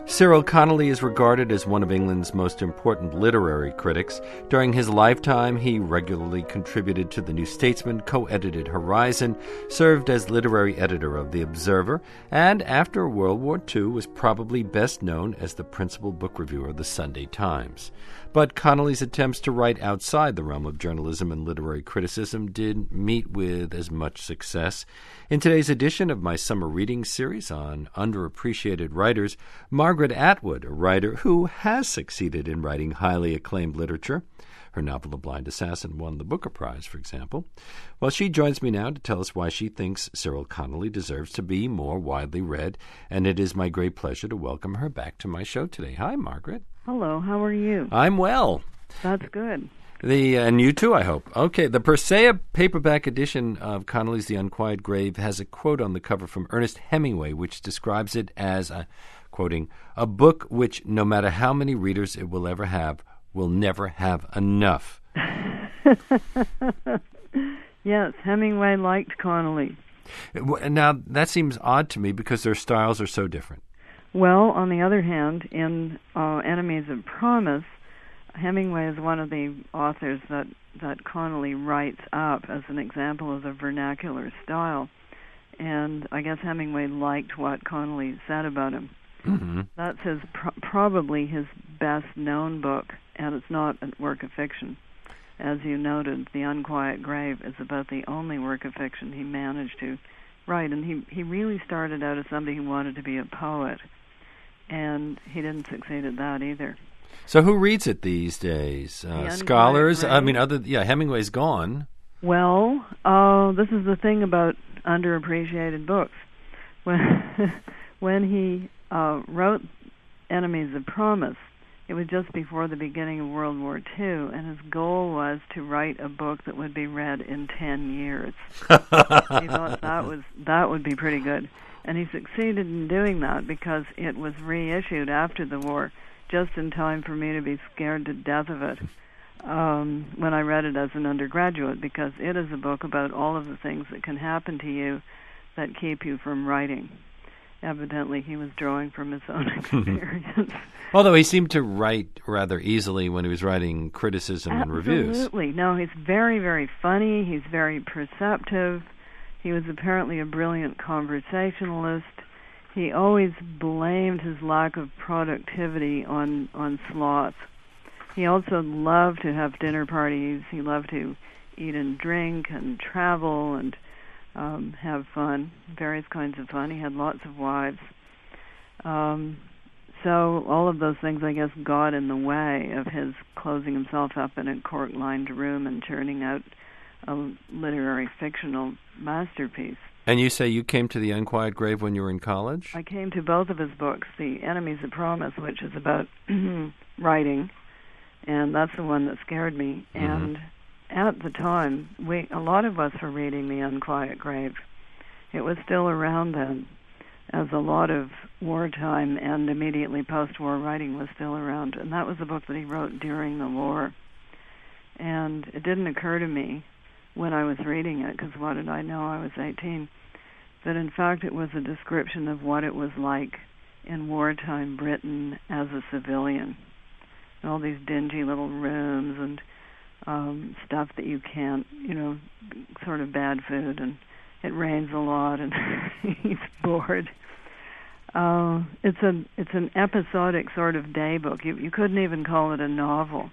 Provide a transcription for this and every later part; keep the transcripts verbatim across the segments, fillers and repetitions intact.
Cyril Connolly is regarded as one of England's most important literary critics. During his lifetime, he regularly contributed to The New Statesman, co-edited Horizon, served as literary editor of The Observer, and after World War Two was probably best known as the principal book reviewer of The Sunday Times. But Connolly's attempts to write outside the realm of journalism and literary criticism didn't meet with as much success. In today's edition of my summer reading series on underappreciated writers, Margaret Atwood, a writer who has succeeded in writing highly acclaimed literature. Her novel The Blind Assassin won the Booker Prize, for example. Well, she joins me now to tell us why she thinks Cyril Connolly deserves to be more widely read, and it is my great pleasure to welcome her back to my show today. Hi, Margaret. Hello, how are you? I'm well. That's good. The and you too, I hope. Okay, the Persea paperback edition of Connolly's The Unquiet Grave has a quote on the cover from Ernest Hemingway, which describes it as, a, quoting, a book which, no matter how many readers it will ever have, will never have enough. Yes, Hemingway liked Connolly. Now, that seems odd to me because their styles are so different. Well, on the other hand, in uh, Enemies of Promise, Hemingway is one of the authors that, that Connolly writes up as an example of the vernacular style. And I guess Hemingway liked what Connolly said about him. Mm-hmm. That's his pro- probably his best-known book, and it's not a work of fiction. As you noted, The Unquiet Grave is about the only work of fiction he managed to write. And he, he really started out as somebody who wanted to be a poet, and he didn't succeed at that either. So who reads it these days? Uh, scholars? I mean, other yeah, Hemingway's gone. Well, uh, this is the thing about underappreciated books. When when he uh, wrote Enemies of Promise, it was just before the beginning of World War Two, and his goal was to write a book that would be read in ten years. He thought that was that would be pretty good. And he succeeded in doing that because it was reissued after the war, just in time for me to be scared to death of it um, when I read it as an undergraduate, because it is a book about all of the things that can happen to you that keep you from writing. Evidently, he was drawing from his own experience. Although he seemed to write rather easily when he was writing criticism and reviews. Absolutely. No, he's very, very funny. He's very perceptive. He was apparently a brilliant conversationalist. He always blamed his lack of productivity on, on sloth. He also loved to have dinner parties. He loved to eat and drink and travel and um, have fun, various kinds of fun. He had lots of wives. Um, so all of those things, I guess, got in the way of his closing himself up in a cork-lined room and turning out a literary fictional masterpiece. And you say you came to The Unquiet Grave when you were in college? I came to both of his books, The Enemies of Promise, which is about writing, and that's the one that scared me. Mm-hmm. And at the time, we a lot of us were reading The Unquiet Grave. It was still around then, as a lot of wartime and immediately post-war writing was still around. And that was a book that he wrote during the war. And it didn't occur to me when I was reading it, because what did I know? I was eighteen, that in fact it was a description of what it was like in wartime Britain as a civilian. And all these dingy little rooms and um, stuff that you can't, you know, sort of bad food, and it rains a lot, and he's bored. Uh, it's a it's an episodic sort of day book. You you couldn't even call it a novel.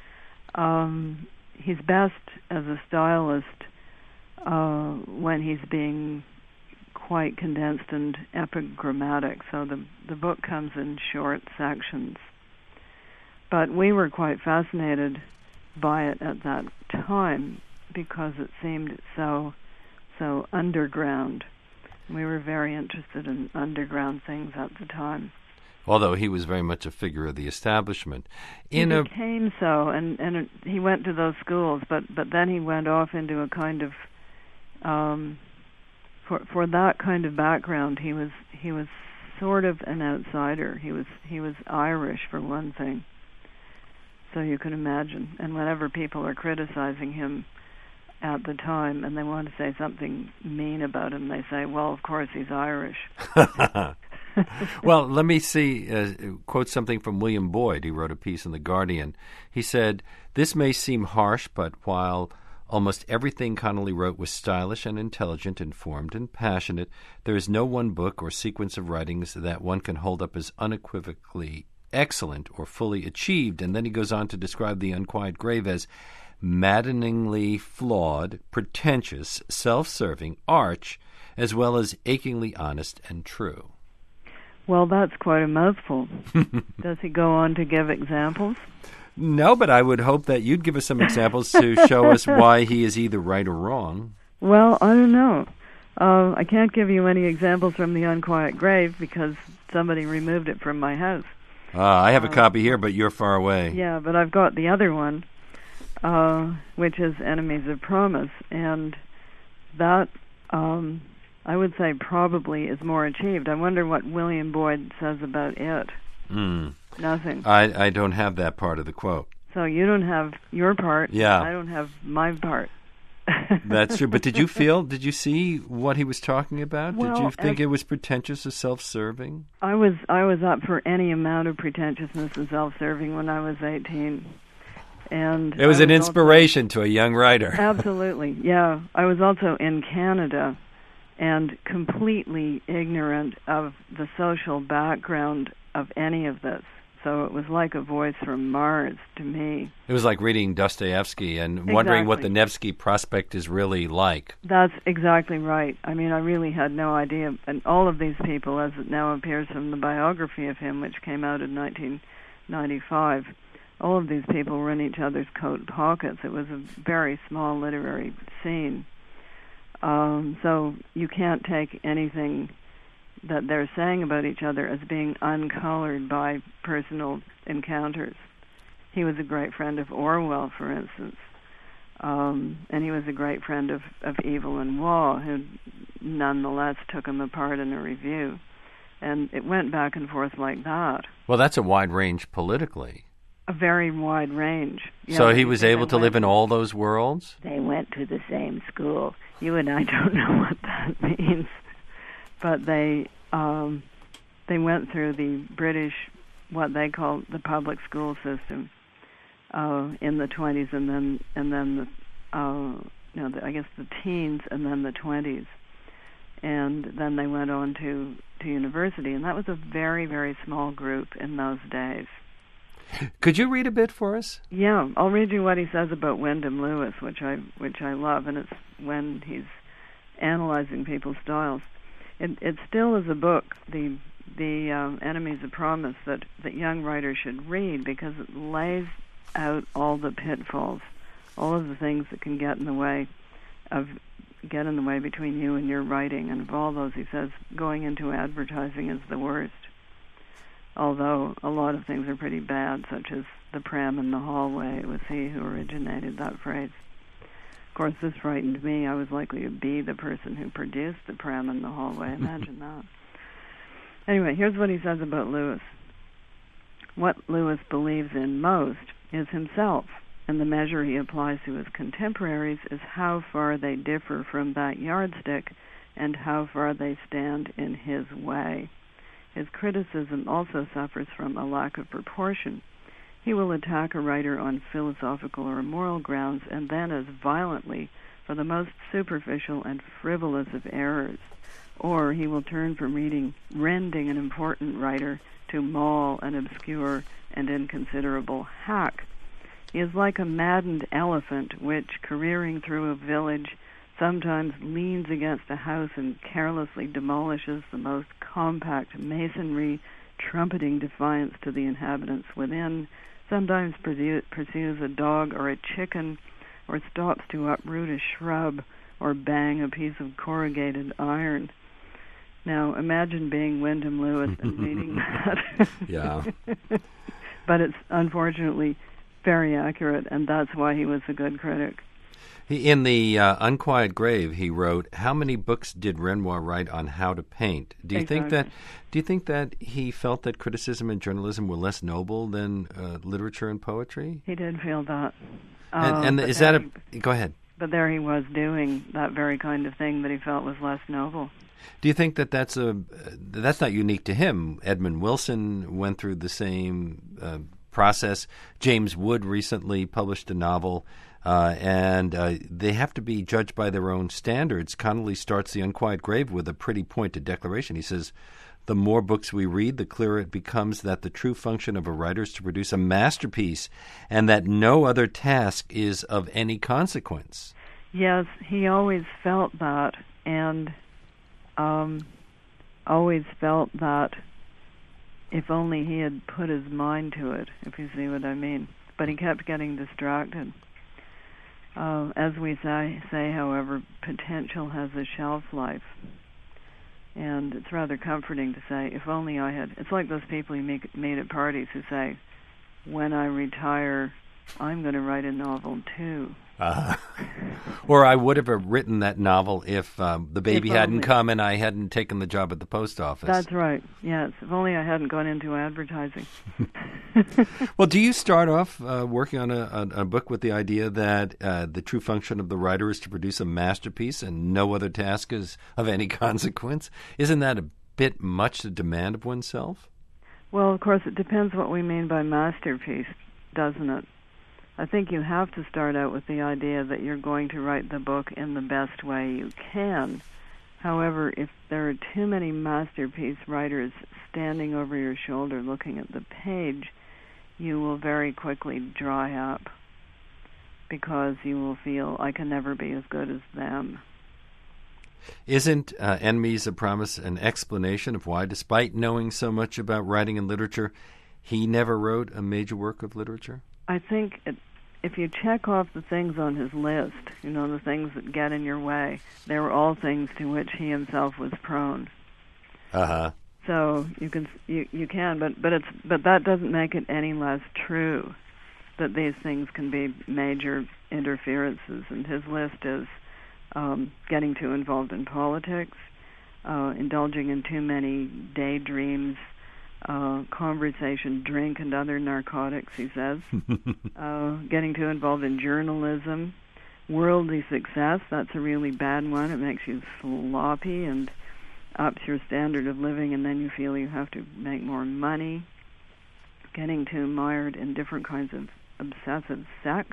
Um, he's best as a stylist uh, when he's being quite condensed and epigrammatic. So the the book comes in short sections. But we were quite fascinated by it at that time because it seemed so so underground. We were very interested in underground things at the time. Although he was very much a figure of the establishment. In he became a... so, and, and it, he went to those schools, but, but then he went off into a kind of, um, for for that kind of background, he was he was sort of an outsider. He was he was Irish, for one thing. So you can imagine. And whenever people are criticizing him at the time and they want to say something mean about him, they say, well, of course he's Irish. Well, let me see, uh, quote something from William Boyd. He wrote a piece in The Guardian. He said, "This may seem harsh, but while almost everything Connolly wrote was stylish and intelligent, informed and passionate, there is no one book or sequence of writings that one can hold up as unequivocally excellent or fully achieved." And then he goes on to describe The Unquiet Grave as maddeningly flawed, pretentious, self-serving, arch, as well as achingly honest and true. Well, that's quite a mouthful. Does he go on to give examples? No, but I would hope that you'd give us some examples to show us why he is either right or wrong. Well, I don't know. Uh, I can't give you any examples from The Unquiet Grave because somebody removed it from my house. Uh, I have a uh, copy here, but you're far away. Yeah, but I've got the other one, uh, which is Enemies of Promise, and that... Um, I would say probably is more achieved. I wonder what William Boyd says about it. Mm. Nothing. I, I don't have that part of the quote. So you don't have your part. Yeah. I don't have my part. That's true. But did you feel, did you see what he was talking about? Well, did you think I, it was pretentious or self-serving? I was I was up for any amount of pretentiousness and self-serving when I was eighteen. And it was I an was inspiration also, to a young writer. Absolutely, yeah. I was also in Canada and completely ignorant of the social background of any of this. So it was like a voice from Mars to me. It was like reading Dostoevsky and Exactly. wondering what the Nevsky Prospect is really like. That's exactly right. I mean, I really had no idea. And all of these people, as it now appears from the biography of him, which came out in nineteen ninety-five, all of these people were in each other's coat pockets. It was a very small literary scene. Um, so you can't take anything that they're saying about each other as being uncolored by personal encounters. He was a great friend of Orwell, for instance, um, and he was a great friend of, of Evelyn Waugh, who nonetheless took him apart in a review. And it went back and forth like that. Well, that's a wide range politically. A very wide range. Yeah, so he was able went, to live in all those worlds? They went to the same school. You and I don't know what that means. But they um, they went through the British, what they call the public school system, uh, in the twenties, and then and then the, uh, you know, the, I guess the teens, and then the twenties, and then they went on to to university, and that was a very very small group in those days. Could you read a bit for us? Yeah, I'll read you what he says about Wyndham Lewis, which I which I love, and it's when he's analyzing people's styles. It, it still is a book, the the um, Enemies of Promise, that, that young writers should read because it lays out all the pitfalls, all of the things that can get in the way of get in the way between you and your writing. And of all those, he says, going into advertising is the worst. Although a lot of things are pretty bad, such as the pram in the hallway. It was he who originated that phrase. Of course, this frightened me. I was likely to be the person who produced the pram in the hallway. Imagine that. Anyway, here's what he says about Lewis. What Lewis believes in most is himself, and the measure he applies to his contemporaries is how far they differ from that yardstick and how far they stand in his way. His criticism also suffers from a lack of proportion. He will attack a writer on philosophical or moral grounds and then as violently for the most superficial and frivolous of errors. Or he will turn from reading, rending an important writer to maul an obscure and inconsiderable hack. He is like a maddened elephant which, careering through a village, sometimes leans against a house and carelessly demolishes the most compact masonry, trumpeting defiance to the inhabitants within, sometimes pursues a dog or a chicken, or stops to uproot a shrub or bang a piece of corrugated iron. Now, imagine being Wyndham Lewis and reading that. Yeah. But it's unfortunately very accurate, and that's why he was a good critic. He, in The uh, Unquiet Grave, he wrote, "How many books did Renoir write on how to paint?" Do you Exactly. think that? Do you think that he felt that criticism and journalism were less noble than uh, literature and poetry? He did feel that. And, Uh, and but is that then a? Go ahead. but there he was doing that very kind of thing that he felt was less noble. Do you think that that's a that's not unique to him? Edmund Wilson went through the same uh, process. James Wood recently published a novel, uh, and uh, they have to be judged by their own standards. Connolly starts The Unquiet Grave with a pretty pointed declaration. He says, "The more books we read, the clearer it becomes that the true function of a writer is to produce a masterpiece, and that no other task is of any consequence." Yes, he always felt that, and um, always felt that if only he had put his mind to it, if you see what I mean. But he kept getting distracted. Uh, as we say, say, however, potential has a shelf life. And it's rather comforting to say, if only I had... It's like those people you meet, meet at parties who say, when I retire, I'm going to write a novel too. Uh, or I would have written that novel if um, the baby if hadn't only. come and I hadn't taken the job at the post office. That's right, yes. If only I hadn't gone into advertising. Well, do you start off uh, working on a, a, a book with the idea that uh, the true function of the writer is to produce a masterpiece and no other task is of any consequence? Isn't that a bit much to demand of oneself? Well, of course, it depends what we mean by masterpiece, doesn't it? I think you have to start out with the idea that you're going to write the book in the best way you can. However, if there are too many masterpiece writers standing over your shoulder looking at the page, you will very quickly dry up because you will feel, I can never be as good as them. Isn't uh, Enemies of Promise an explanation of why, despite knowing so much about writing and literature, he never wrote a major work of literature? I think it, if you check off the things on his list, you know, the things that get in your way, they were all things to which he himself was prone. Uh-huh. So you can you you can, but but it's but that doesn't make it any less true that these things can be major interferences. And his list is um, getting too involved in politics, uh, indulging in too many daydreams. Uh, conversation, drink, and other narcotics, he says. uh, getting too involved in journalism. Worldly success, that's a really bad one. It makes you sloppy and ups your standard of living, and then you feel you have to make more money. Getting too mired in different kinds of obsessive sex.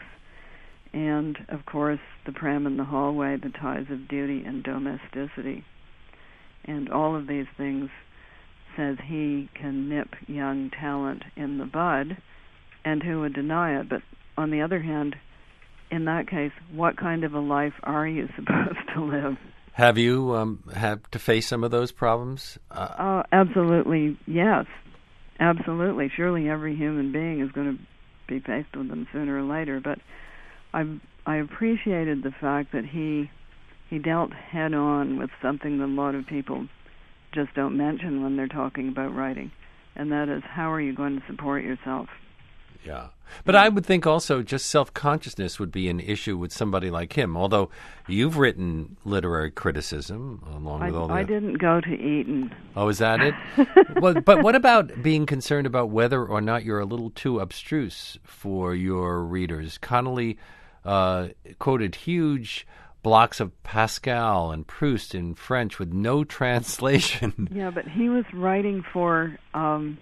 And, of course, the pram in the hallway, the ties of duty and domesticity. And all of these things says he can nip young talent in the bud, and who would deny it? But on the other hand, in that case, what kind of a life are you supposed to live? Have you um, had to face some of those problems? Uh, uh, absolutely, yes. Absolutely. Surely every human being is going to be faced with them sooner or later. But I I appreciated the fact that he he dealt head on with something that a lot of people just don't mention when they're talking about writing, and that is, how are you going to support yourself? Yeah. But I would think also just self-consciousness would be an issue with somebody like him, although you've written literary criticism along I, with all the... I didn't go to Eton. Oh, is that it? Well, but what about being concerned about whether or not you're a little too abstruse for your readers? Connolly uh, quoted huge blocks of Pascal and Proust in French with no translation. Yeah, but he was writing for um,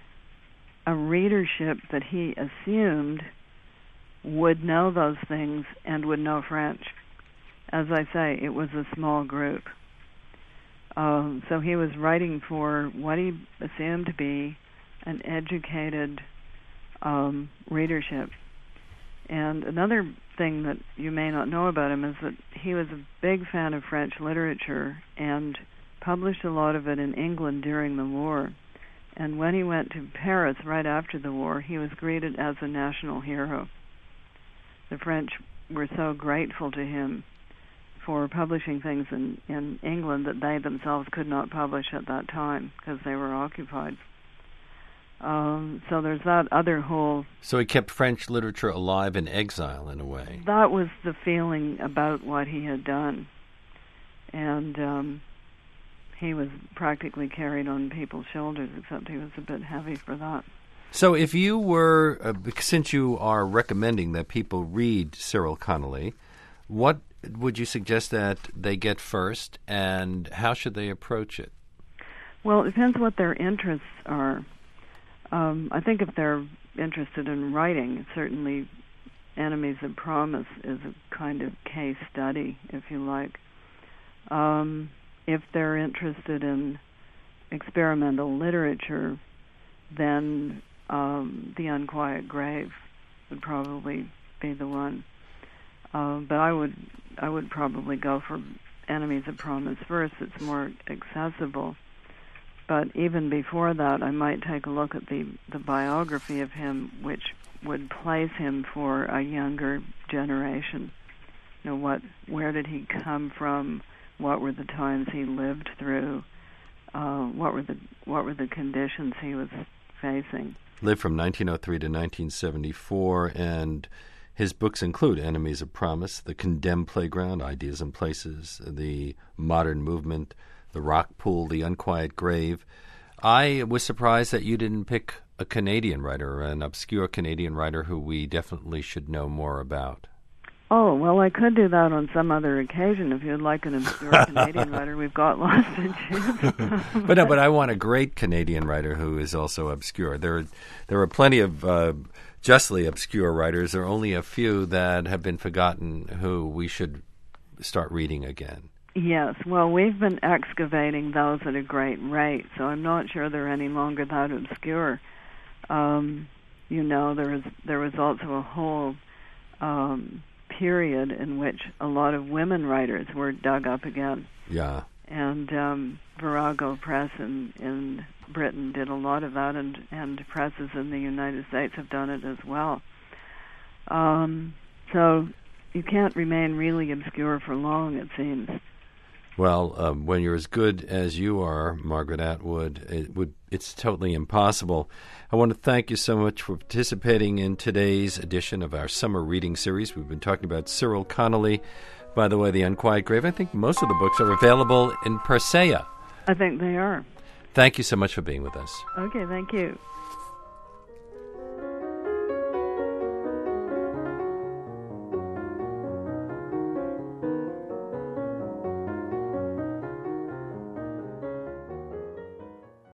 a readership that he assumed would know those things and would know French. As I say, it was a small group. Um, so he was writing for what he assumed to be an educated um, readership. And another thing that you may not know about him is that he was a big fan of French literature and published a lot of it in England during the war. And when he went to Paris right after the war, he was greeted as a national hero. The French were so grateful to him for publishing things in, in England that they themselves could not publish at that time because they were occupied. Um, so there's that other whole... So he kept French literature alive in exile, in a way. That was the feeling about what he had done. And um, he was practically carried on people's shoulders, except he was a bit heavy for that. So if you were, uh, since you are recommending that people read Cyril Connolly, What would you suggest that they get first, and how should they approach it? Well, it depends what their interests are. Um, I think if they're interested in writing, certainly Enemies of Promise is a kind of case study, if you like. Um, if they're interested in experimental literature, then um, The Unquiet Grave would probably be the one. Uh, but I would I would probably go for Enemies of Promise first. It's more accessible. But even before that, I might take a look at the, the biography of him, which would place him for a younger generation. You know, what, where did he come from? What were the times he lived through? Uh, what were the what were the conditions he was facing? Lived from nineteen oh three to nineteen seventy-four, and his books include Enemies of Promise, The Condemned Playground, Ideas and Places, The Modern Movement, The Rock Pool, The Unquiet Grave. I was surprised that you didn't pick a Canadian writer, an obscure Canadian writer who we definitely should know more about. Oh, well, I could do that on some other occasion if you'd like an obscure Canadian writer. We've got lots to choose from. But no, but I want a great Canadian writer who is also obscure. There, there are plenty of uh, justly obscure writers. There are only a few that have been forgotten who we should start reading again. Yes, well, we've been excavating those at a great rate, so I'm not sure they're any longer that obscure. Um, you know, there was there was also a whole um, period in which a lot of women writers were dug up again. Yeah. And um, Virago Press in, in Britain did a lot of that, and, and presses in the United States have done it as well. Um, so you can't remain really obscure for long, it seems. Well, um, when you're as good as you are, Margaret Atwood, it would it's totally impossible. I want to thank you so much for participating in today's edition of our summer reading series. We've been talking about Cyril Connolly. By the way, The Unquiet Grave, I think most of the books are available in Persea. I think they are. Thank you so much for being with us. Okay, thank you.